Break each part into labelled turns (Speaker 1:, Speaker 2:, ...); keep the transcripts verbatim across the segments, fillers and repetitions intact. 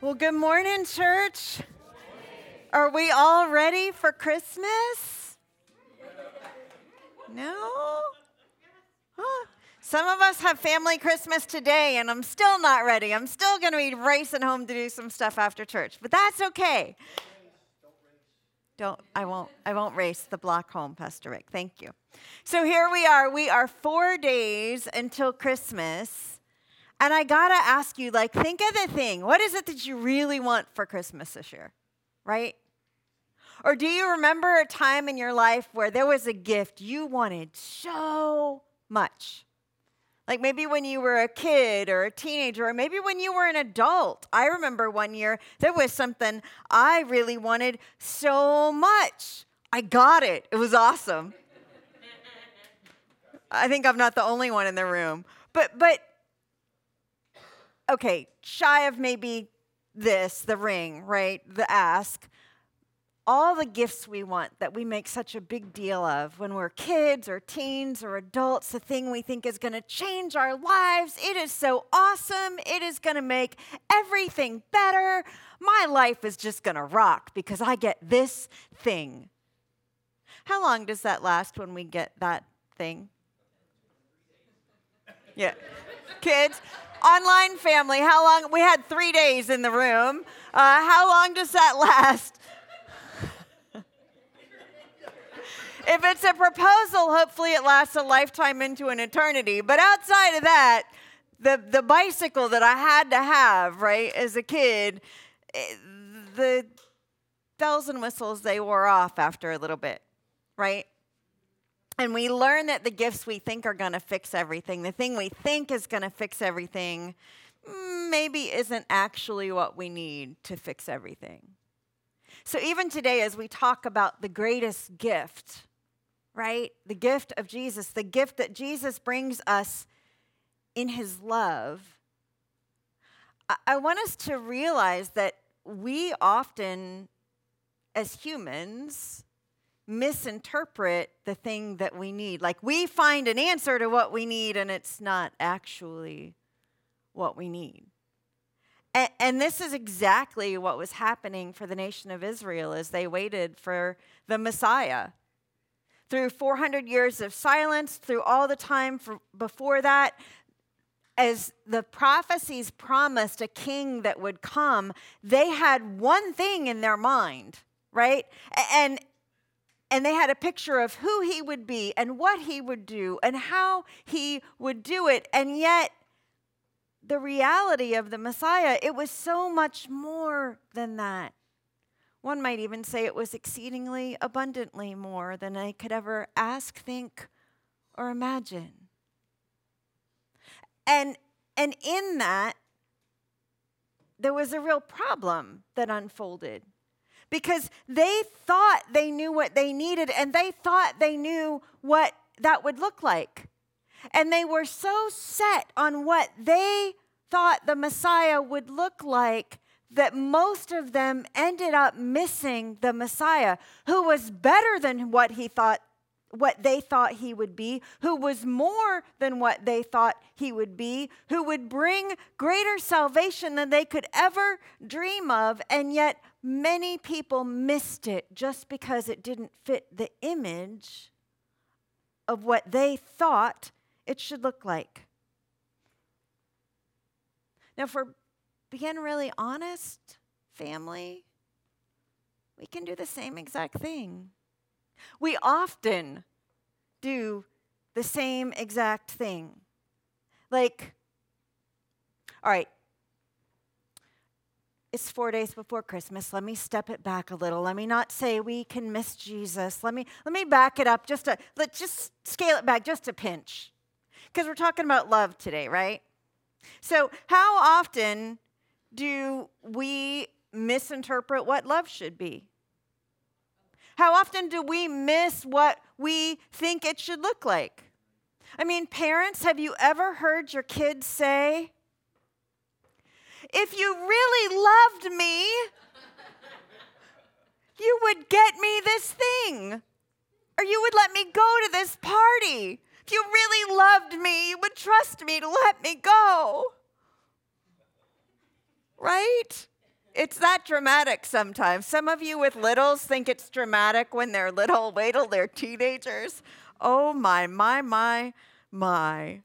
Speaker 1: Well, good morning, church. Are we all ready for Christmas? No? Huh. Some of us have family Christmas today, and I'm still not ready. I'm still going to be racing home to do some stuff after church, but that's okay. Don't, I won't, I won't race the block home, Pastor Rick. Thank you. So here we are. We are four days until Christmas. And I got to ask you, like, think of the thing. What is it that you really want for Christmas this year, right? Or do you remember a time in your life where there was a gift you wanted so much? Like maybe when you were a kid or a teenager, or maybe when you were an adult. I remember one year there was something I really wanted so much. I got it. It was awesome. I think I'm not the only one in the room. But, but, okay, shy of maybe this, the ring, right, the ask, all the gifts we want that we make such a big deal of when we're kids or teens or adults, the thing we think is going to change our lives. It is so awesome. It is going to make everything better. My life is just going to rock because I get this thing. How long does that last when we get that thing? Yeah. Kids? Online family, how long? We had three days in the room. Uh, how long does that last? If it's a proposal, hopefully it lasts a lifetime into an eternity. But outside of that, the, the bicycle that I had to have, right, as a kid, it, the bells and whistles, they wore off after a little bit, right? And we learn that the gifts we think are going to fix everything, the thing we think is going to fix everything, maybe isn't actually what we need to fix everything. So even today, as we talk about the greatest gift, right? The gift of Jesus, the gift that Jesus brings us in his love, I, I want us to realize that we often, as humans, misinterpret the thing that we need. Like we find an answer to what we need and it's not actually what we need. And, and this is exactly what was happening for the nation of Israel as they waited for the Messiah. Through four hundred years of silence, through all the time for, before that, as the prophecies promised a king that would come, they had one thing in their mind, right? And And they had a picture of who he would be and what he would do and how he would do it. And yet, the reality of the Messiah, it was so much more than that. One might even say it was exceedingly abundantly more than I could ever ask, think, or imagine. And, and in that, there was a real problem that unfolded. Because they thought they knew what they needed, and they thought they knew what that would look like. And they were so set on what they thought the Messiah would look like that most of them ended up missing the Messiah, who was better than what he thought, what they thought he would be, who was more than what they thought he would be, who would bring greater salvation than they could ever dream of, and yet many people missed it just because it didn't fit the image of what they thought it should look like. Now, if we're being really honest, family, we can do the same exact thing. We often do the same exact thing. Like, all right, it's four days before Christmas. Let me step it back a little. Let me not say we can miss Jesus. Let me let me back it up just a let's just scale it back just a pinch. Because we're talking about love today, right? So, how often do we misinterpret what love should be? How often do we miss what we think it should look like? I mean, parents, have you ever heard your kids say, "If you really loved me, you would get me this thing, or you would let me go to this party. If you really loved me, you would trust me to let me go." Right? It's that dramatic sometimes. Some of you with littles think it's dramatic when they're little. Wait till they're teenagers. Oh my, my, my, my.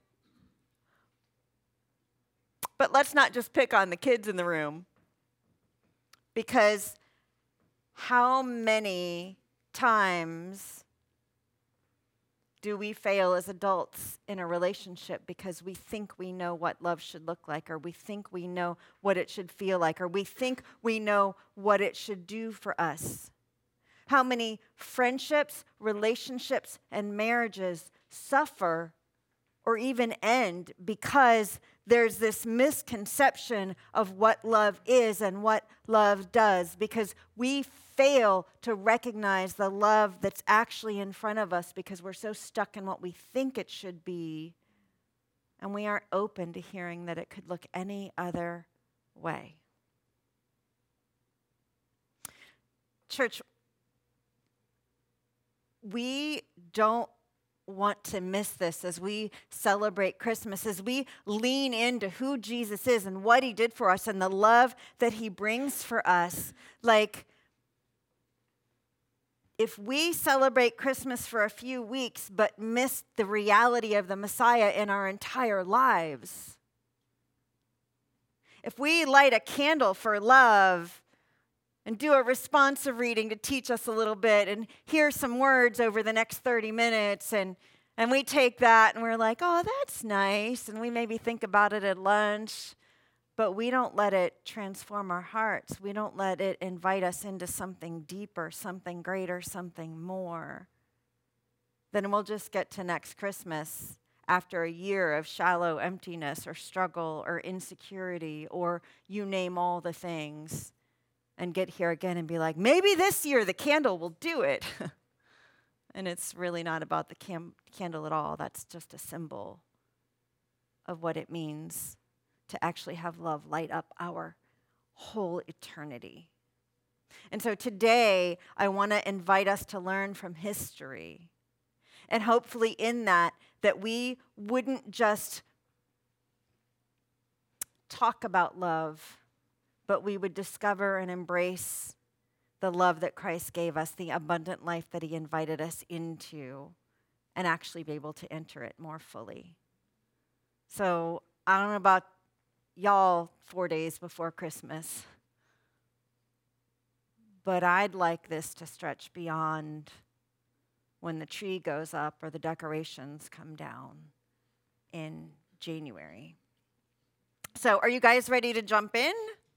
Speaker 1: But let's not just pick on the kids in the room, because how many times do we fail as adults in a relationship because we think we know what love should look like, or we think we know what it should feel like, or we think we know what it should do for us? How many friendships, relationships, and marriages suffer or even end because there's this misconception of what love is and what love does, because we fail to recognize the love that's actually in front of us because we're so stuck in what we think it should be, and we aren't open to hearing that it could look any other way. Church, we don't want to miss this as we celebrate Christmas, as we lean into who Jesus is and what he did for us and the love that he brings for us. Like, if we celebrate Christmas for a few weeks but miss the reality of the Messiah in our entire lives, if we light a candle for love and do a responsive reading to teach us a little bit and hear some words over the next thirty minutes, and, and we take that and we're like, oh, that's nice, and we maybe think about it at lunch, but we don't let it transform our hearts. We don't let it invite us into something deeper, something greater, something more. Then we'll just get to next Christmas after a year of shallow emptiness or struggle or insecurity or you name all the things, and get here again and be like, maybe this year the candle will do it. And it's really not about the cam- candle at all. That's just a symbol of what it means to actually have love light up our whole eternity. And so today, I want to invite us to learn from history. And hopefully in that, that we wouldn't just talk about love, but we would discover and embrace the love that Christ gave us, the abundant life that he invited us into, and actually be able to enter it more fully. So I don't know about y'all four days before Christmas, but I'd like this to stretch beyond when the tree goes up or the decorations come down in January. So are you guys ready to jump in?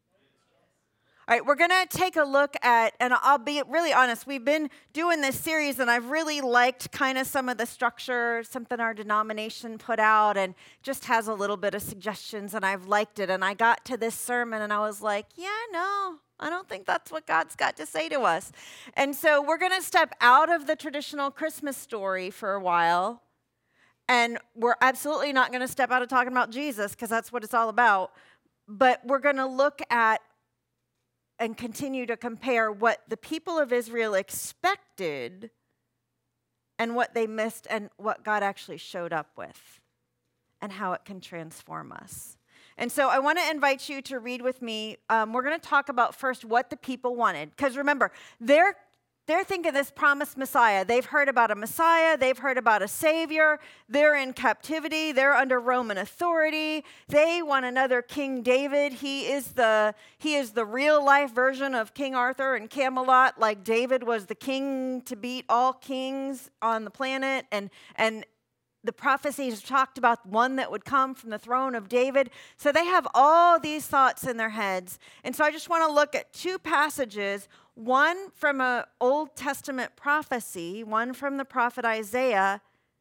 Speaker 1: All right, we're going to take a look at, and I'll be really honest, we've been doing this series, and I've really liked kind of some of the structure, something our denomination put out, and just has a little bit of suggestions, and I've liked it. And I got to this sermon, and I was like, yeah, no, I don't think that's what God's got to say to us. And so we're going to step out of the traditional Christmas story for a while, and we're absolutely not going to step out of talking about Jesus, because that's what it's all about. But we're going to look at and continue to compare what the people of Israel expected and what they missed and what God actually showed up with and how it can transform us. And so I want to invite you to read with me. Um, we're going to talk about first what the people wanted. Because remember, they're They're thinking this promised Messiah. They've heard about a Messiah. They've heard about a Savior. They're in captivity. They're under Roman authority. They want another King David. He is the he is the real life version of King Arthur and Camelot. Like David was the king to beat all kings on the planet, and and the prophecies talked about one that would come from the throne of David. So they have all these thoughts in their heads. And so I just want to look at two passages, one from an Old Testament prophecy, one from the prophet Isaiah,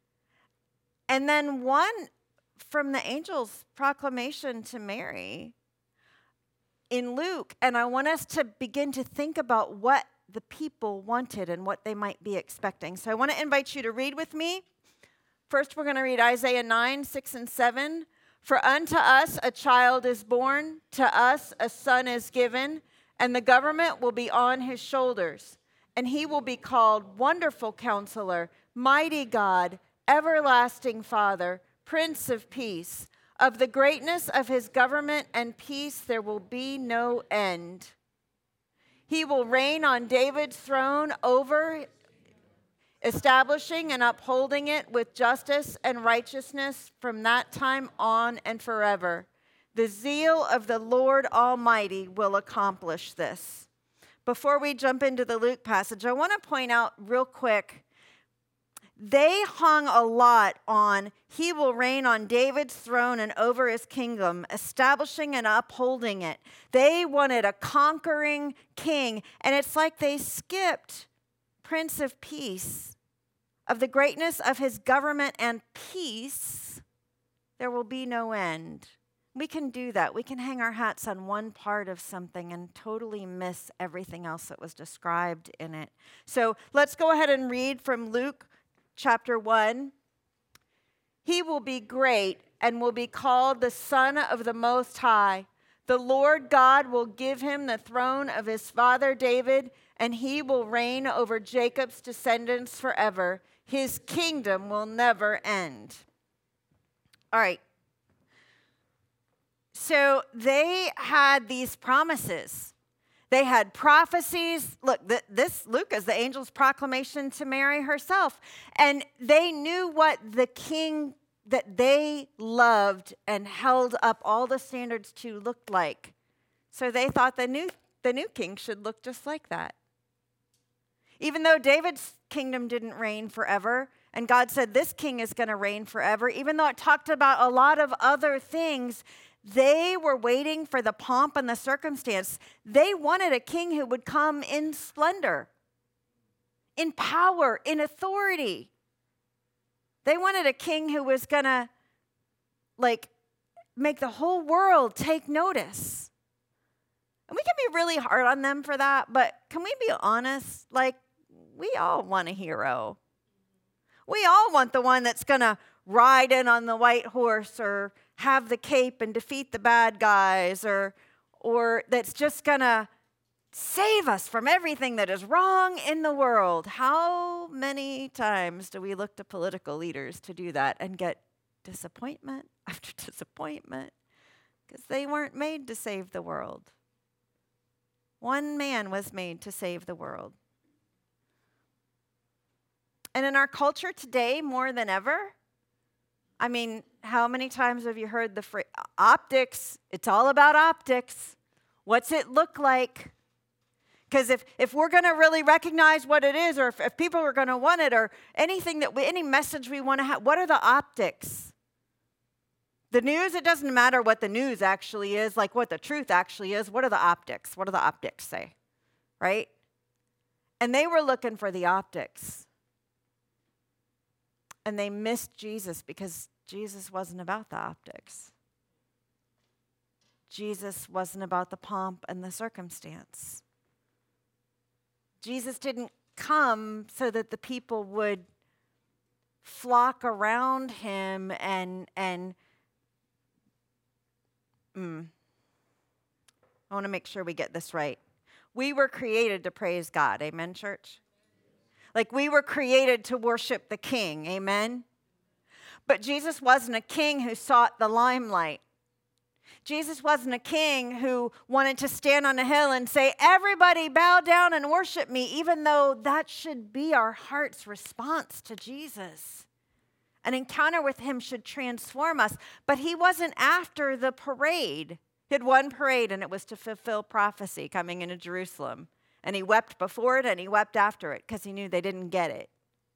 Speaker 1: and then one from the angel's proclamation to Mary in Luke. And I want us to begin to think about what the people wanted and what they might be expecting. So I want to invite you to read with me. First, we're going to read Isaiah nine, six, and seven. For unto us a child is born, to us a son is given, and the government will be on his shoulders. And he will be called Wonderful Counselor, Mighty God, Everlasting Father, Prince of Peace. Of the greatness of his government and peace there will be no end. He will reign on David's throne over, establishing and upholding it with justice and righteousness from that time on and forever. The zeal of the Lord Almighty will accomplish this. Before we jump into the Luke passage, I want to point out real quick, they hung a lot on, he will reign on David's throne and over his kingdom, establishing and upholding it. They wanted a conquering king, and it's like they skipped Prince of Peace. Of the greatness of his government and peace, there will be no end. We can do that. We can hang our hats on one part of something and totally miss everything else that was described in it. So let's go ahead and read from Luke chapter one. He will be great and will be called the Son of the Most High. The Lord God will give him the throne of his father David, and he will reign over Jacob's descendants forever. His kingdom will never end. All right. So they had these promises. They had prophecies. Look, th- this Luke is the angel's proclamation to Mary herself. And they knew what the king that they loved and held up all the standards to looked like. So they thought the new, the new king should look just like that. Even though David's kingdom didn't reign forever, and God said this king is going to reign forever, even though it talked about a lot of other things, they were waiting for the pomp and the circumstance. They wanted a king who would come in splendor, in power, in authority. They wanted a king who was going to, like, make the whole world take notice. And we can be really hard on them for that, but can we be honest? Like, we all want a hero. We all want the one that's going to ride in on the white horse or have the cape and defeat the bad guys, or, or that's just going to save us from everything that is wrong in the world. How many times do we look to political leaders to do that and get disappointment after disappointment? Because they weren't made to save the world. One man was made to save the world. And in our culture today, more than ever, I mean, how many times have you heard the phrase, optics? It's all about optics. What's it look like? Because if, if we're going to really recognize what it is, or if, if people are going to want it, or anything that we, any message we want to have, what are the optics? The news, it doesn't matter what the news actually is, like what the truth actually is. What are the optics? What do the optics say? Right? And they were looking for the optics. And they missed Jesus because Jesus wasn't about the optics. Jesus wasn't about the pomp and the circumstance. Jesus didn't come so that the people would flock around him and, and mm, I want to make sure we get this right. We were created to praise God. Amen, church? Like, we were created to worship the King. Amen? But Jesus wasn't a king who sought the limelight. Jesus wasn't a king who wanted to stand on a hill and say, everybody bow down and worship me, even though that should be our heart's response to Jesus. An encounter with him should transform us. But he wasn't after the parade. He had one parade, and it was to fulfill prophecy coming into Jerusalem. And he wept before it, and he wept after it, because he knew they didn't get it.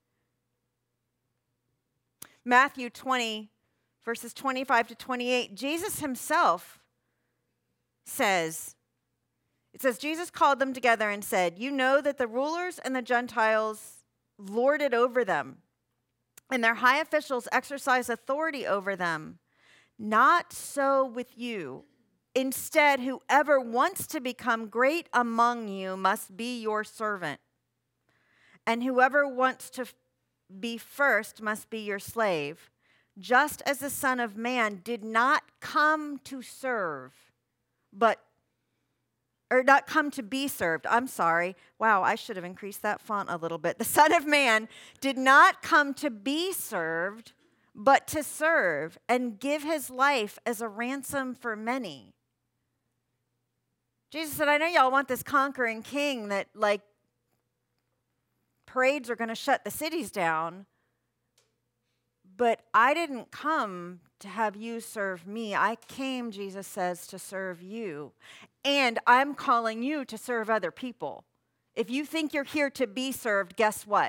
Speaker 1: Matthew twenty, verses twenty-five to twenty-eight, Jesus himself says, it says, Jesus called them together and said, you know that the rulers and the Gentiles lord it over them, and their high officials exercise authority over them. Not so with you. Instead, whoever wants to become great among you must be your servant. And whoever wants to be first must be your slave. Just as the Son of Man did not come to serve, but, or not come to be served. I'm sorry. Wow, I should have increased that font a little bit. The Son of Man did not come to be served, but to serve and give his life as a ransom for many. Jesus said, I know y'all want this conquering king that, like, parades are going to shut the cities down. But I didn't come to have you serve me. I came, Jesus says, to serve you. And I'm calling you to serve other people. If you think you're here to be served, guess what?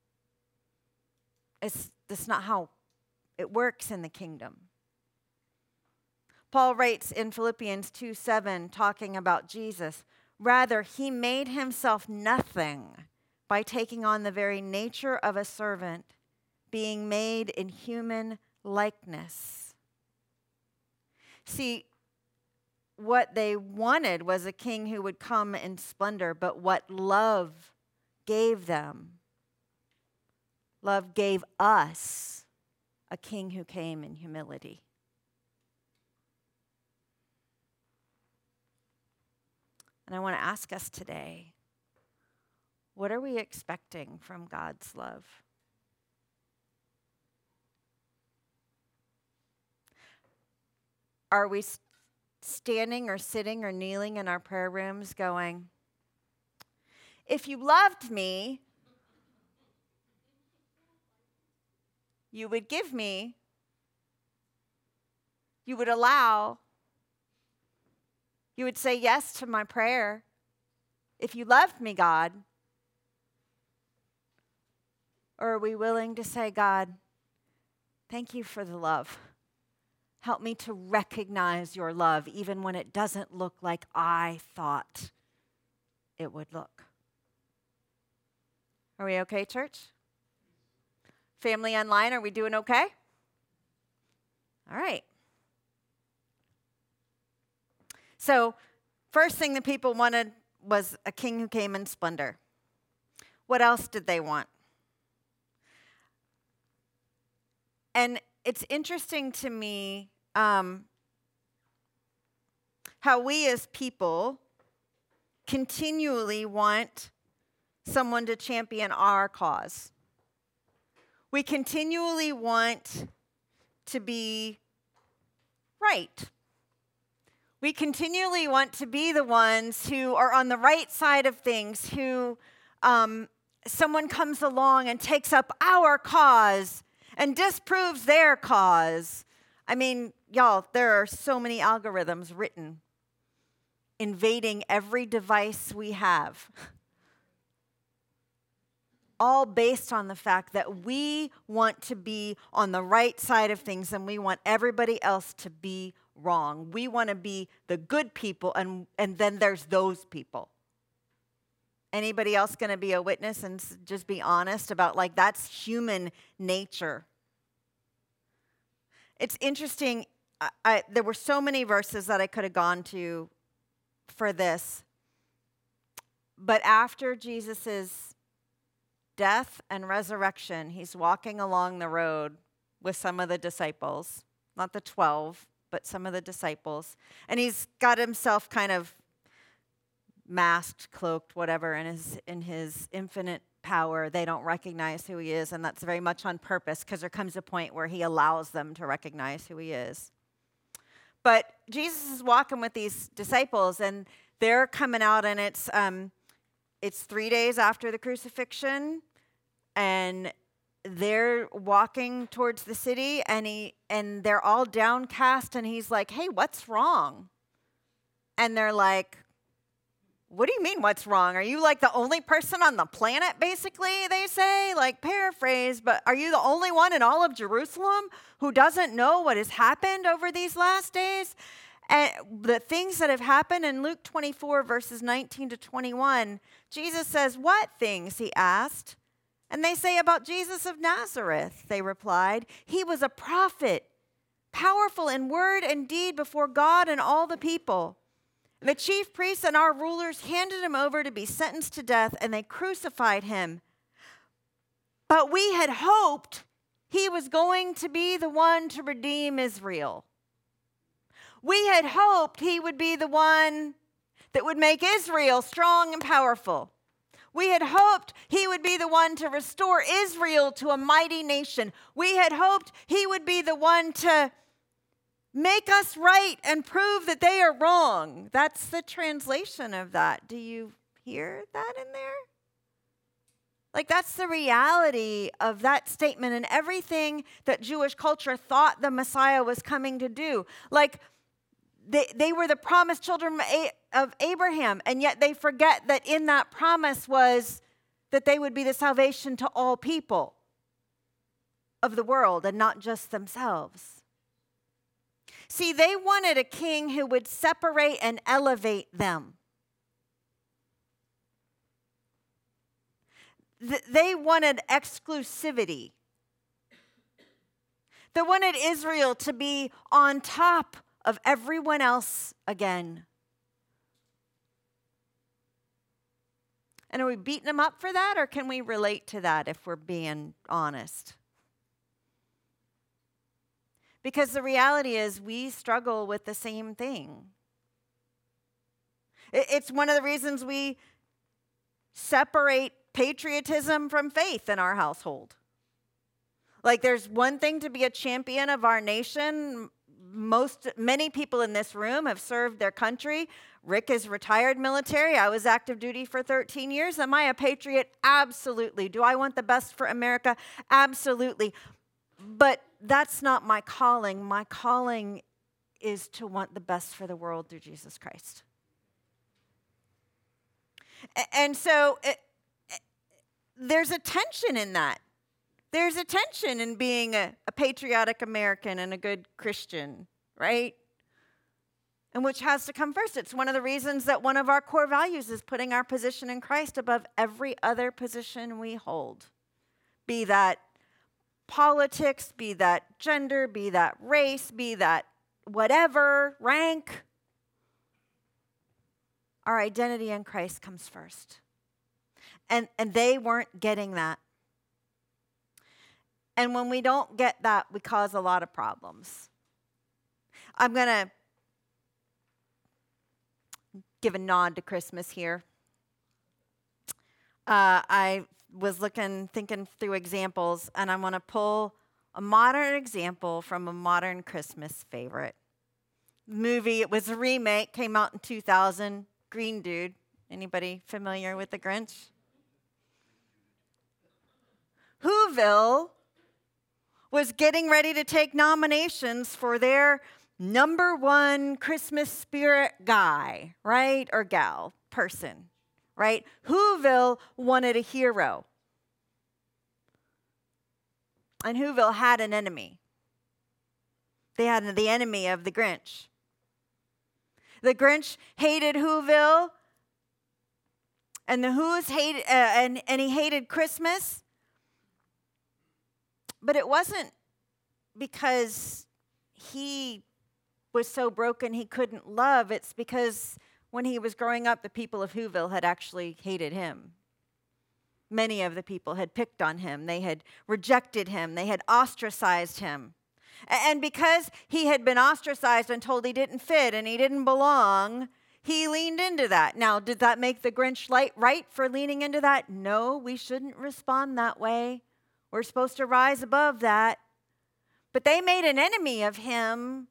Speaker 1: It's, that's not how it works in the kingdom. Paul writes in Philippians two seven, talking about Jesus, rather, he made himself nothing by taking on the very nature of a servant, being made in human likeness. See, what they wanted was a king who would come in splendor, but what love gave them, love gave us a king who came in humility. And I want to ask us today, what are we expecting from God's love? Are we standing or sitting or kneeling in our prayer rooms going, if you loved me, you would give me, you would allow, you would say yes to my prayer. If you loved me, God. Or are we willing to say, God, thank you for the love. Help me to recognize your love even when it doesn't look like I thought it would look. Are we okay, church? Family online, are we doing okay? All right. So, first thing the people wanted was a king who came in splendor. What else did they want? And it's interesting to me um, how we as people continually want someone to champion our cause. We continually want to be right. We continually want to be the ones who are on the right side of things, who um, someone comes along and takes up our cause and disproves their cause. I mean, y'all, there are so many algorithms written invading every device we have, all based on the fact that we want to be on the right side of things and we want everybody else to be wrong. We want to be the good people, and, and then there's those people. Anybody else going to be a witness and s- just be honest about, like, that's human nature. It's interesting. I, I, there were so many verses that I could have gone to for this. But after Jesus' death and resurrection, he's walking along the road with some of the disciples, not the twelve, but some of the disciples. And he's got himself kind of masked, cloaked, whatever, in his, in his infinite power. They don't recognize who he is, and that's very much on purpose, because there comes a point where he allows them to recognize who he is. But Jesus is walking with these disciples, and they're coming out, and it's um, it's three days after the crucifixion, and they're walking towards the city, and he and they're all downcast, and he's like, hey, what's wrong? And they're like, what do you mean what's wrong? Are you like the only person on the planet, basically, they say? Like, paraphrase, but are you the only one in all of Jerusalem who doesn't know what has happened over these last days? And the things that have happened in Luke twenty-four, verses nineteen to twenty-one, Jesus says, what things, he asked. And they say, about Jesus of Nazareth, they replied. He was a prophet, powerful in word and deed before God and all the people. And the chief priests and our rulers handed him over to be sentenced to death, and they crucified him. But we had hoped he was going to be the one to redeem Israel. We had hoped he would be the one that would make Israel strong and powerful. We had hoped he would be the one to restore Israel to a mighty nation. We had hoped he would be the one to Make us right and prove that they are wrong. That's the translation of that. Do you hear that in there? Like, that's the reality of that statement and everything that Jewish culture thought the Messiah was coming to do. Like, they, they were the promised children of Abraham, and yet they forget that in that promise was that they would be the salvation to all people of the world and not just themselves. See, they wanted a king who would separate and elevate them. They wanted exclusivity. They wanted Israel to be on top of everyone else again. And are we beating them up for that, or can we relate to that if we're being honest? Because the reality is we struggle with the same thing. It's one of the reasons we separate patriotism from faith in our household. Like, there's one thing to be a champion of our nation. Most, many people in this room have served their country. Rick is retired military. I was active duty for thirteen years. Am I a patriot? Absolutely. Do I want the best for America? Absolutely. But that's not my calling. My calling is to want the best for the world through Jesus Christ. And so it, it, there's a tension in that. There's a tension in being a, a patriotic American and a good Christian, right? And which has to come first. It's one of the reasons that one of our core values is putting our position in Christ above every other position we hold. Be that politics, be that gender, be that race, be that whatever, rank. Our identity in Christ comes first. And, and they weren't getting that. And when we don't get that, we cause a lot of problems. I'm going to give a nod to Christmas here. Uh, I was looking, thinking through examples, and I want to pull a modern example from a modern Christmas favorite. Movie, it was a remake, came out in two thousand, Green Dude. Anybody familiar with The Grinch? Whoville was getting ready to take nominations for their number one Christmas spirit guy, right? Or gal, person, right? Whoville wanted a hero. And Whoville had an enemy. They had the enemy of the Grinch. The Grinch hated Whoville, and the Who's hated, uh, and, and he hated Christmas. But it wasn't because he was so broken he couldn't love. It's because when he was growing up, the people of Whoville had actually hated him. Many of the people had picked on him. They had rejected him. They had ostracized him. And because he had been ostracized and told he didn't fit and he didn't belong, he leaned into that. Now, did that make the Grinch right for leaning into that? No, we shouldn't respond that way. We're supposed to rise above that. But they made an enemy of him.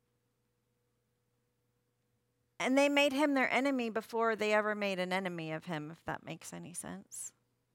Speaker 1: And they made him their enemy before they ever made an enemy of him, if that makes any sense.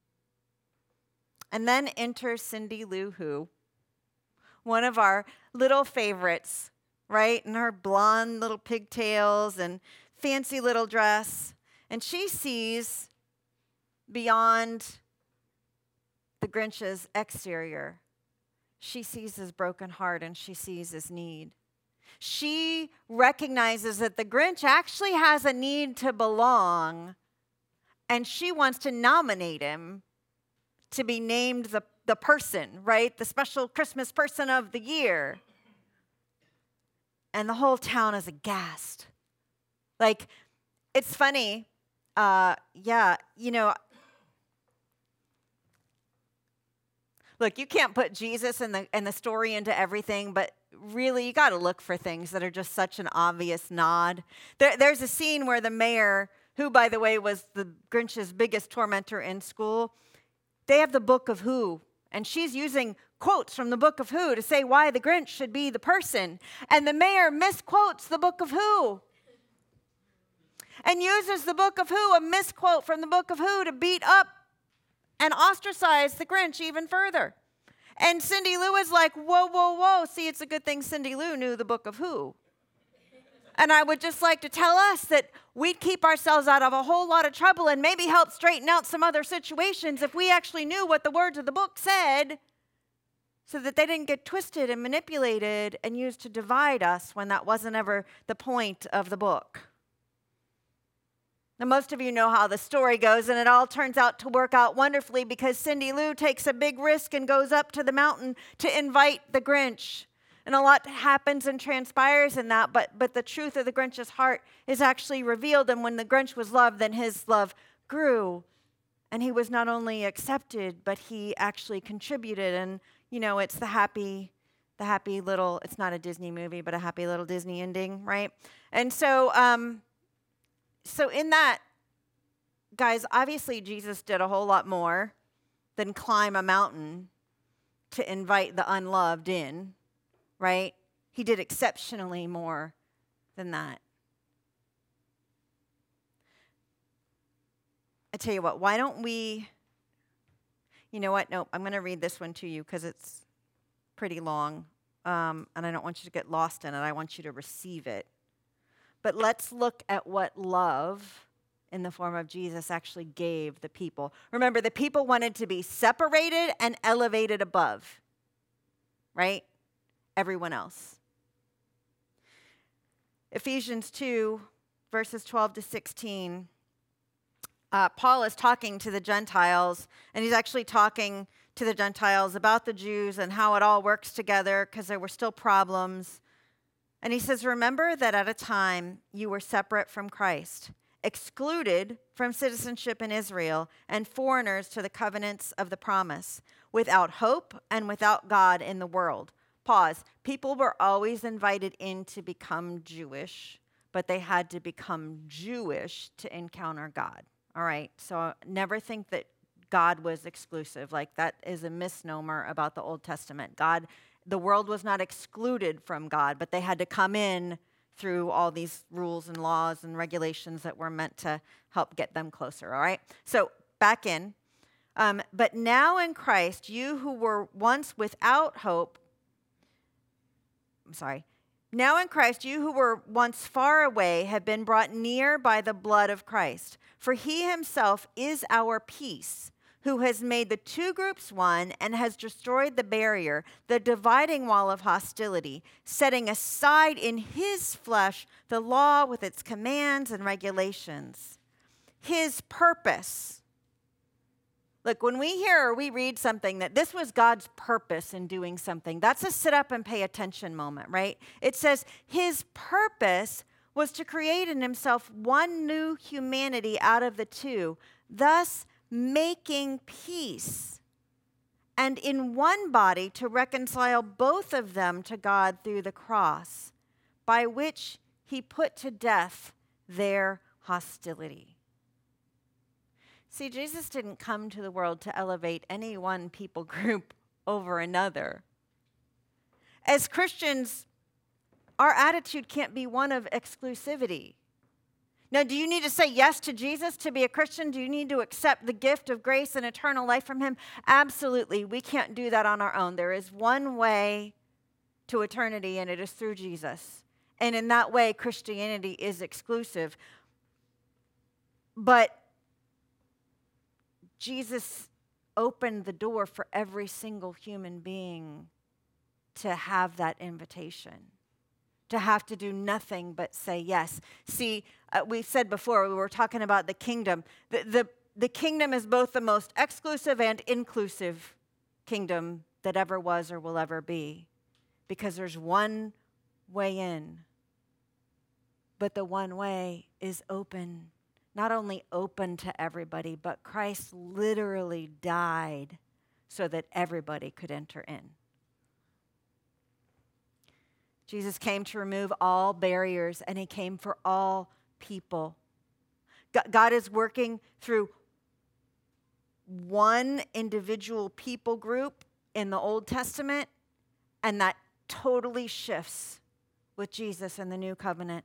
Speaker 1: And then enters Cindy Lou Who, one of our little favorites, right? And her blonde little pigtails and fancy little dress. And she sees beyond the Grinch's exterior. She sees his broken heart and she sees his need. She recognizes that the Grinch actually has a need to belong, and she wants to nominate him to be named the, the person, right? The special Christmas person of the year. And the whole town is aghast. Like, it's funny. Uh, yeah, you know, look, you can't put Jesus and the and the story into everything, but really, you got to look for things that are just such an obvious nod. There, there's a scene where the mayor, who, by the way, was the Grinch's biggest tormentor in school, they have the book of Who, and she's using quotes from the Book of Who to say why the Grinch should be the person. And the mayor misquotes the Book of Who and uses the Book of Who, a misquote from the Book of Who, to beat up and ostracize the Grinch even further. And Cindy Lou is like, whoa, whoa, whoa. See, it's a good thing Cindy Lou knew the Book of Who. And I would just like to tell us that we'd keep ourselves out of a whole lot of trouble and maybe help straighten out some other situations if we actually knew what the words of the book said, so that they didn't get twisted and manipulated and used to divide us when that wasn't ever the point of the book. Now, most of you know how the story goes, and it all turns out to work out wonderfully because Cindy Lou takes a big risk and goes up to the mountain to invite the Grinch. And a lot happens and transpires in that, but, but the truth of the Grinch's heart is actually revealed. And when the Grinch was loved, then his love grew. And he was not only accepted, but he actually contributed. And, you know, it's the happy, the happy little, it's not a Disney movie, but a happy little Disney ending, right? And so, um, so in that, guys, obviously Jesus did a whole lot more than climb a mountain to invite the unloved in. Right? He did exceptionally more than that. I tell you what, why don't we, you know what? Nope, I'm going to read this one to you because it's pretty long, um, and I don't want you to get lost in it. I want you to receive it. But let's look at what love in the form of Jesus actually gave the people. Remember, the people wanted to be separated and elevated above, right? Everyone else. Ephesians two, verses twelve to sixteen. Uh, Paul is talking to the Gentiles, and he's actually talking to the Gentiles about the Jews and how it all works together because there were still problems. And he says, remember that at a time you were separate from Christ, excluded from citizenship in Israel, and foreigners to the covenants of the promise, without hope and without God in the world. Pause. People were always invited in to become Jewish, but they had to become Jewish to encounter God. All right? So never think that God was exclusive. Like, that is a misnomer about the Old Testament. God, the world was not excluded from God, but they had to come in through all these rules and laws and regulations that were meant to help get them closer. All right? So back in. Um, but now in Christ, you who were once without hope, I'm sorry. Now in Christ, you who were once far away have been brought near by the blood of Christ. For he himself is our peace, who has made the two groups one and has destroyed the barrier, the dividing wall of hostility, setting aside in his flesh the law with its commands and regulations. His purpose. Look, when we hear or we read something that this was God's purpose in doing something, that's a sit up and pay attention moment, right? It says his purpose was to create in himself one new humanity out of the two, thus making peace, and in one body to reconcile both of them to God through the cross, by which he put to death their hostility. See, Jesus didn't come to the world to elevate any one people group over another. As Christians, our attitude can't be one of exclusivity. Now, do you need to say yes to Jesus to be a Christian? Do you need to accept the gift of grace and eternal life from him? Absolutely. We can't do that on our own. There is one way to eternity, and it is through Jesus. And in that way, Christianity is exclusive. But Jesus opened the door for every single human being to have that invitation, to have to do nothing but say yes. See, uh, we said before, we were talking about the kingdom. The, the, the kingdom is both the most exclusive and inclusive kingdom that ever was or will ever be, because there's one way in, but the one way is open. Not only open to everybody, but Christ literally died so that everybody could enter in. Jesus came to remove all barriers, and he came for all people. God is working through one individual people group in the Old Testament, and that totally shifts with Jesus and the new covenant.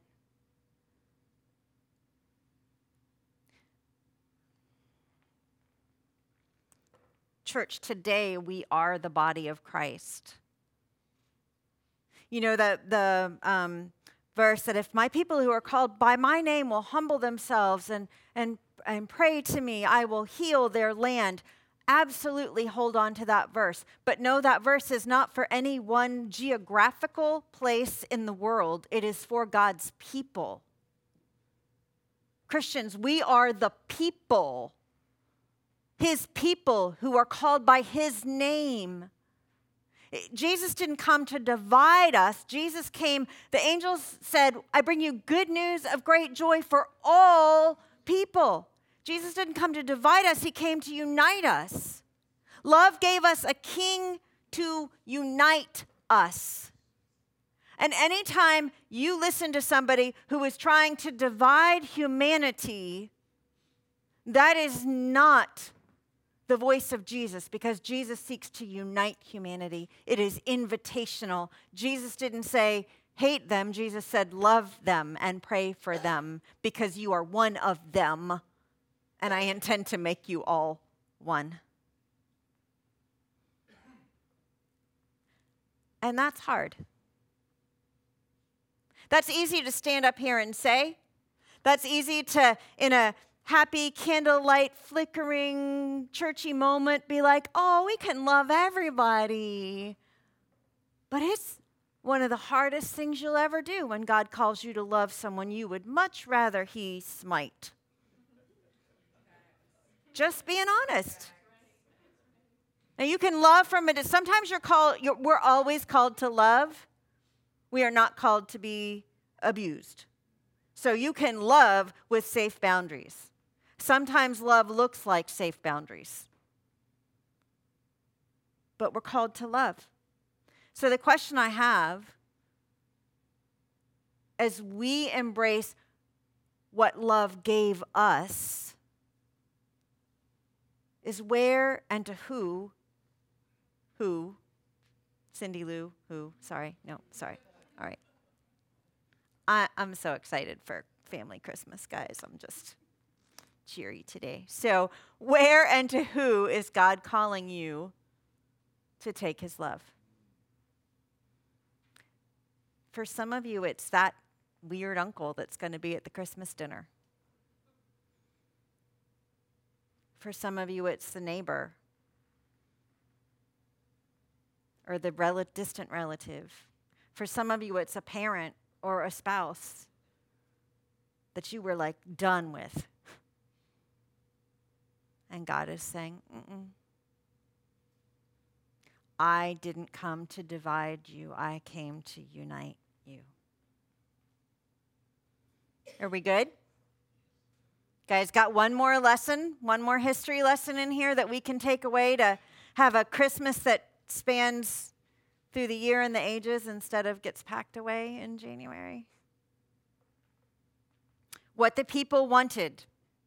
Speaker 1: Church, today we are the body of Christ. You know, the, the um, verse that if my people who are called by my name will humble themselves and, and, and pray to me, I will heal their land. Absolutely hold on to that verse. But no, that verse is not for any one geographical place in the world. It is for God's people. Christians, we are the people. His people who are called by his name. Jesus didn't come to divide us. Jesus came, the angels said, I bring you good news of great joy for all people. Jesus didn't come to divide us. He came to unite us. Love gave us a king to unite us. And anytime you listen to somebody who is trying to divide humanity, that is not the voice of Jesus, because Jesus seeks to unite humanity. It is invitational. Jesus didn't say, hate them. Jesus said, love them and pray for them because you are one of them, and I intend to make you all one. And that's hard. That's easy to stand up here and say. That's easy to, in a happy candlelight flickering churchy moment, be like, oh, we can love everybody. But it's one of the hardest things you'll ever do when God calls you to love someone you would much rather he smite. Just being honest. Now you can love from it. Sometimes you're called, you're, we're always called to love. We are not called to be abused. So you can love with safe boundaries. Sometimes love looks like safe boundaries. But we're called to love. So the question I have, as we embrace what love gave us, is where and to who, who, Cindy Lou, who, sorry, no, sorry, all right. I, I'm so excited for family Christmas, guys. I'm just cheery today. So where and to who is God calling you to take his love? For some of you, it's that weird uncle that's going to be at the Christmas dinner. For some of you, it's the neighbor or the rel- distant relative. For some of you, it's a parent or a spouse that you were like done with. And God is saying, mm-mm. I didn't come to divide you. I came to unite you. Are we good? Guys, got one more lesson, one more history lesson in here that we can take away to have a Christmas that spans through the year and the ages instead of gets packed away in January. What the people wanted.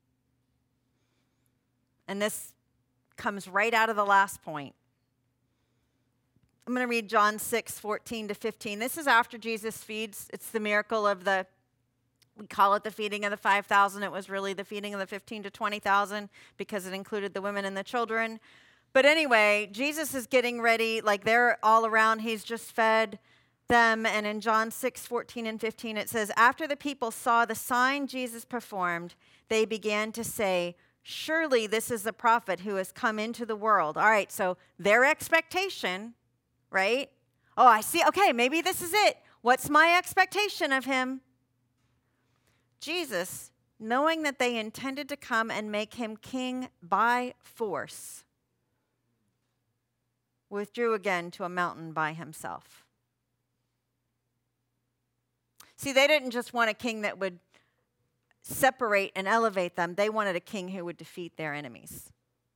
Speaker 1: And this comes right out of the last point. I'm going to read John six, fourteen to fifteen. This is after Jesus feeds. It's the miracle of the, we call it the feeding of the five thousand. It was really the feeding of the fifteen to twenty thousand because it included the women and the children. But anyway, Jesus is getting ready. Like they're all around. He's just fed them. And in John six, fourteen and fifteen, it says, after the people saw the sign Jesus performed, they began to say, surely this is the prophet who has come into the world. All right, so their expectation, right? Oh, I see. Okay, maybe this is it. What's my expectation of him? Jesus, knowing that they intended to come and make him king by force, withdrew again to a mountain by himself. See, they didn't just want a king that would separate and elevate them. They wanted a king who would defeat their enemies.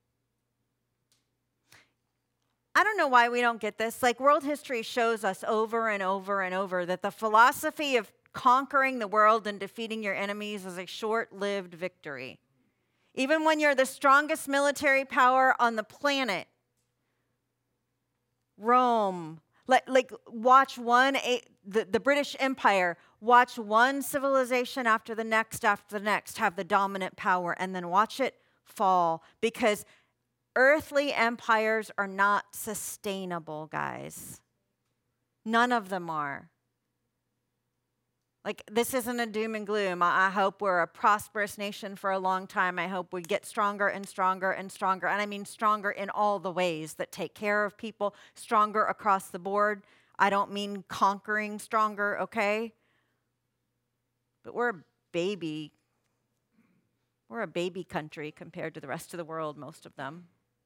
Speaker 1: I don't know why we don't get this. Like world history shows us over and over and over that the philosophy of conquering the world and defeating your enemies is a short-lived victory. Even when you're the strongest military power on the planet, Rome. Like, like watch one, a, the, the British Empire, watch one civilization after the next, after the next, have the dominant power, and then watch it fall. Because earthly empires are not sustainable, guys. None of them are. Like, this isn't a doom and gloom. I, I hope we're a prosperous nation for a long time. I hope we get stronger and stronger and stronger. And I mean stronger in all the ways that take care of people, stronger across the board. I don't mean conquering stronger, okay? But we're a baby. We're a baby country compared to the rest of the world, most of them.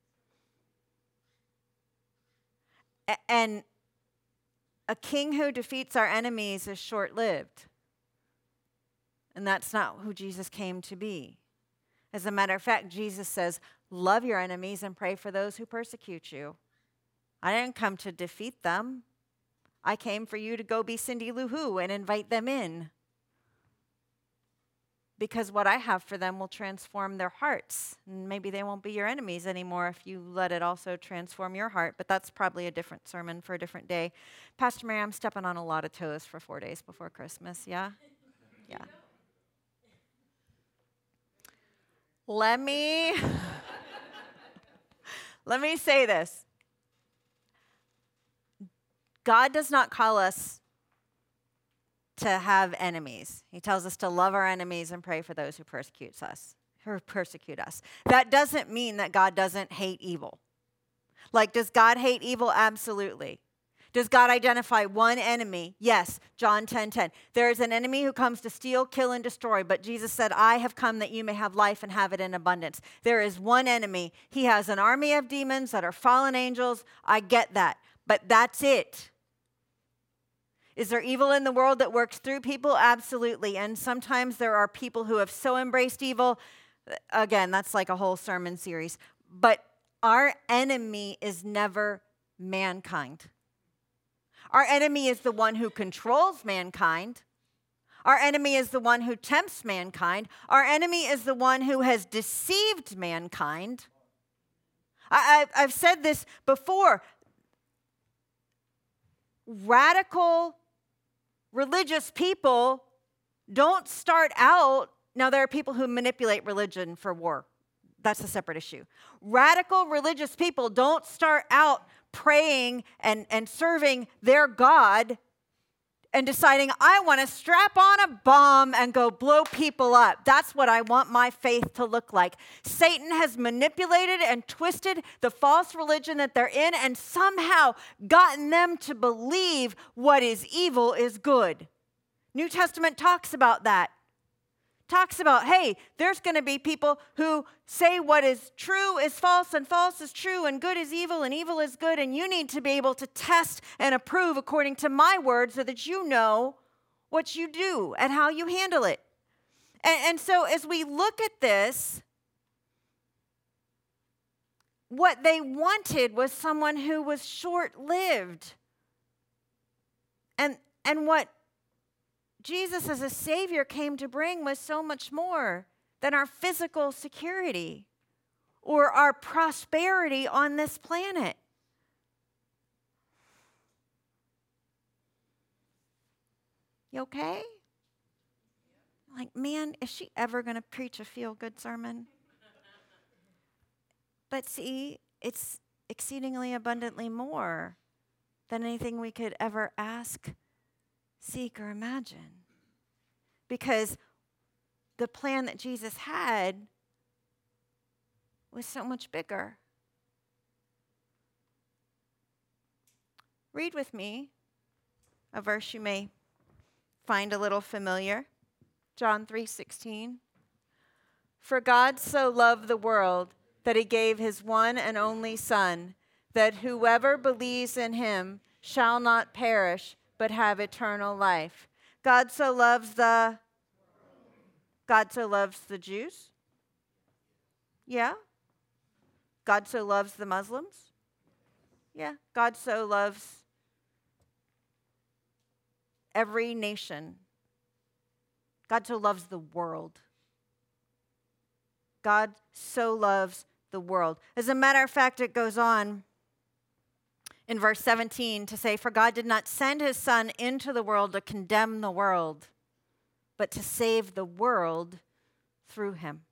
Speaker 1: A- and a king who defeats our enemies is short-lived. And that's not who Jesus came to be. As a matter of fact, Jesus says, love your enemies and pray for those who persecute you. I didn't come to defeat them. I came for you to go be Cindy Lou Who and invite them in. Because what I have for them will transform their hearts. And maybe they won't be your enemies anymore if you let it also transform your heart. But that's probably a different sermon for a different day. Pastor Mary, I'm stepping on a lot of toes for four days before Christmas, yeah? Yeah. Let me, let me say this. God does not call us to have enemies. He tells us to love our enemies and pray for those who persecute us, who persecute us. That doesn't mean that God doesn't hate evil. Like, does God hate evil? Absolutely. Does God identify one enemy? Yes, John ten ten. There is an enemy who comes to steal, kill, and destroy, but Jesus said, I have come that you may have life and have it in abundance. There is one enemy. He has an army of demons that are fallen angels. I get that, but that's it. Is there evil in the world that works through people? Absolutely, and sometimes there are people who have so embraced evil. Again, that's like a whole sermon series, but our enemy is never mankind. Our enemy is the one who controls mankind. Our enemy is the one who tempts mankind. Our enemy is the one who has deceived mankind. I, I, I've said this before. Radical religious people don't start out. Now, there are people who manipulate religion for war. That's a separate issue. Radical religious people don't start out praying and, and serving their God and deciding, I want to strap on a bomb and go blow people up. That's what I want my faith to look like. Satan has manipulated and twisted the false religion that they're in and somehow gotten them to believe what is evil is good. New Testament talks about that. Talks about, hey, there's going to be people who say what is true is false and false is true and good is evil and evil is good, and you need to be able to test and approve according to my word so that you know what you do and how you handle it. And, and so as we look at this, what they wanted was someone who was short-lived. And, and what Jesus as a Savior came to bring was so much more than our physical security or our prosperity on this planet. You okay? Like, man, is she ever going to preach a feel-good sermon? But see, it's exceedingly abundantly more than anything we could ever ask, seek, or imagine. Because the plan that Jesus had was so much bigger. Read with me a verse you may find a little familiar. John three sixteen. For God so loved the world that he gave his one and only Son, that whoever believes in him shall not perish, but have eternal life. God so loves the, God so loves the Jews? Yeah. God so loves the Muslims? Yeah. God so loves every nation. God so loves the world. God so loves the world. As a matter of fact, it goes on in verse seventeen to say, "For God did not send his Son into the world to condemn the world, but to save the world through him."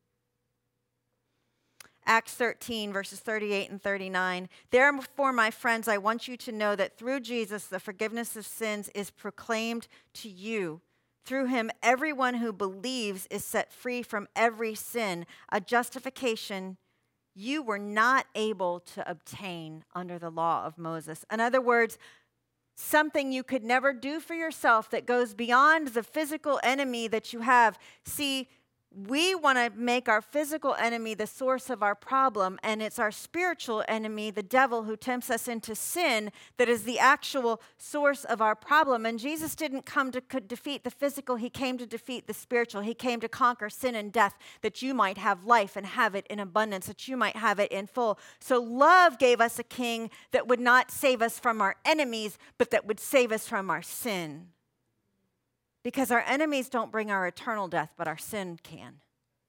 Speaker 1: Acts thirteen, verses thirty-eight and thirty-nine. "Therefore, my friends, I want you to know that through Jesus, the forgiveness of sins is proclaimed to you. Through him, everyone who believes is set free from every sin, a justification you were not able to obtain under the law of Moses." In other words, something you could never do for yourself that goes beyond the physical enemy that you have. See, we want to make our physical enemy the source of our problem, and it's our spiritual enemy, the devil, who tempts us into sin, that is the actual source of our problem. And Jesus didn't come to co- defeat the physical. He came to defeat the spiritual. He came to conquer sin and death, that you might have life and have it in abundance, that you might have it in full. So love gave us a king that would not save us from our enemies, but that would save us from our sin. Because our enemies don't bring our eternal death, but our sin can.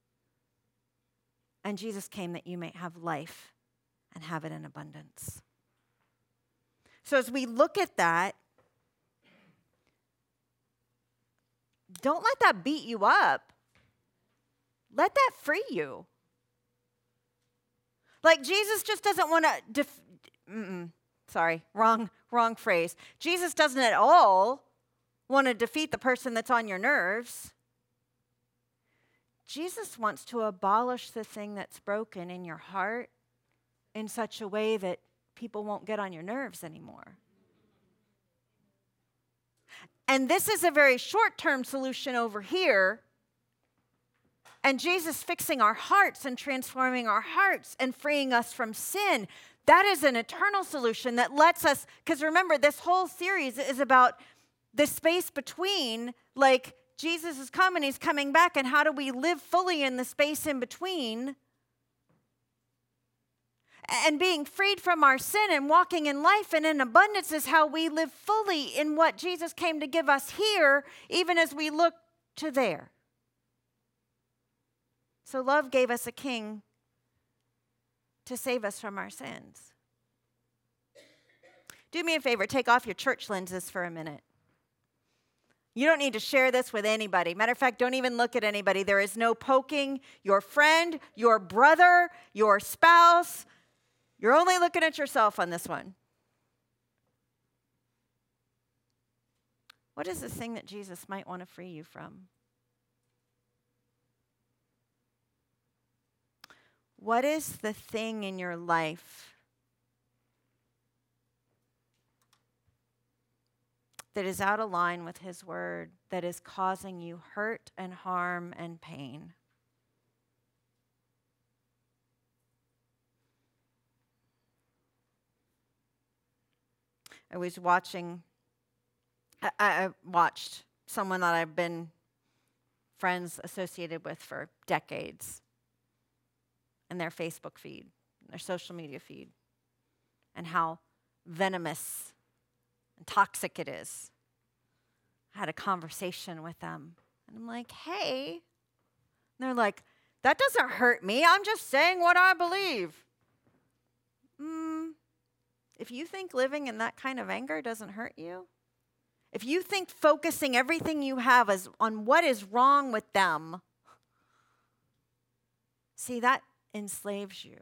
Speaker 1: And Jesus came that you may have life and have it in abundance. So as we look at that, don't let that beat you up. Let that free you. Like, Jesus just doesn't want to, def- mm-mm, sorry, wrong, wrong phrase. Jesus doesn't at all want to defeat the person that's on your nerves. Jesus wants to abolish the thing that's broken in your heart in such a way that people won't get on your nerves anymore. And this is a very short-term solution over here. And Jesus fixing our hearts and transforming our hearts and freeing us from sin, that is an eternal solution that lets us, because remember, this whole series is about the space between, like, Jesus is coming, he's coming back, and how do we live fully in the space in between? And being freed from our sin and walking in life and in abundance is how we live fully in what Jesus came to give us here, even as we look to there. So love gave us a king to save us from our sins. Do me a favor, take off your church lenses for a minute. You don't need to share this with anybody. Matter of fact, don't even look at anybody. There is no poking your friend, your brother, your spouse. You're only looking at yourself on this one. What is the thing that Jesus might want to free you from? What is the thing in your life that is out of line with his word, that is causing you hurt and harm and pain? I was watching, I, I watched someone that I've been friends associated with for decades, and their Facebook feed, their social media feed, and how venomous and toxic it is. I had a conversation with them, and I'm like, hey. And they're like, that doesn't hurt me. I'm just saying what I believe. Mm, if you think living in that kind of anger doesn't hurt you, if you think focusing everything you have is on what is wrong with them, see, that enslaves you.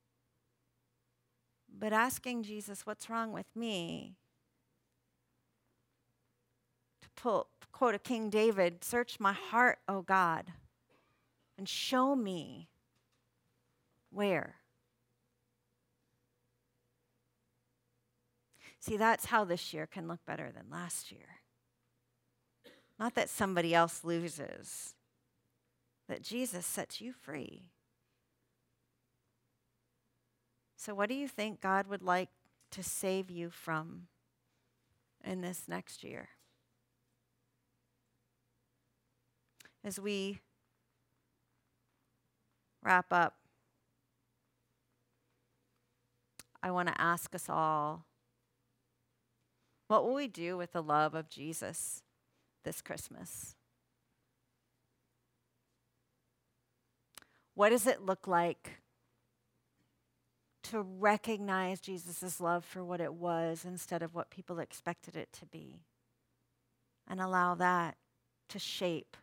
Speaker 1: But asking Jesus, what's wrong with me? To pull, quote a King David, search my heart, O God, and show me where. See, that's how this year can look better than last year. Not that somebody else loses, that Jesus sets you free. So what do you think God would like to save you from in this next year? As we wrap up, I want to ask us all, what will we do with the love of Jesus this Christmas? What does it look like to to recognize Jesus' love for what it was instead of what people expected it to be. And allow that to shape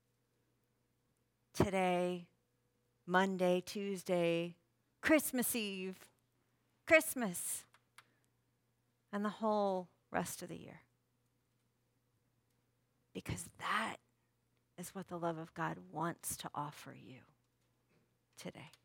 Speaker 1: today, Monday, Tuesday, Christmas Eve, Christmas, and the whole rest of the year. Because that is what the love of God wants to offer you today.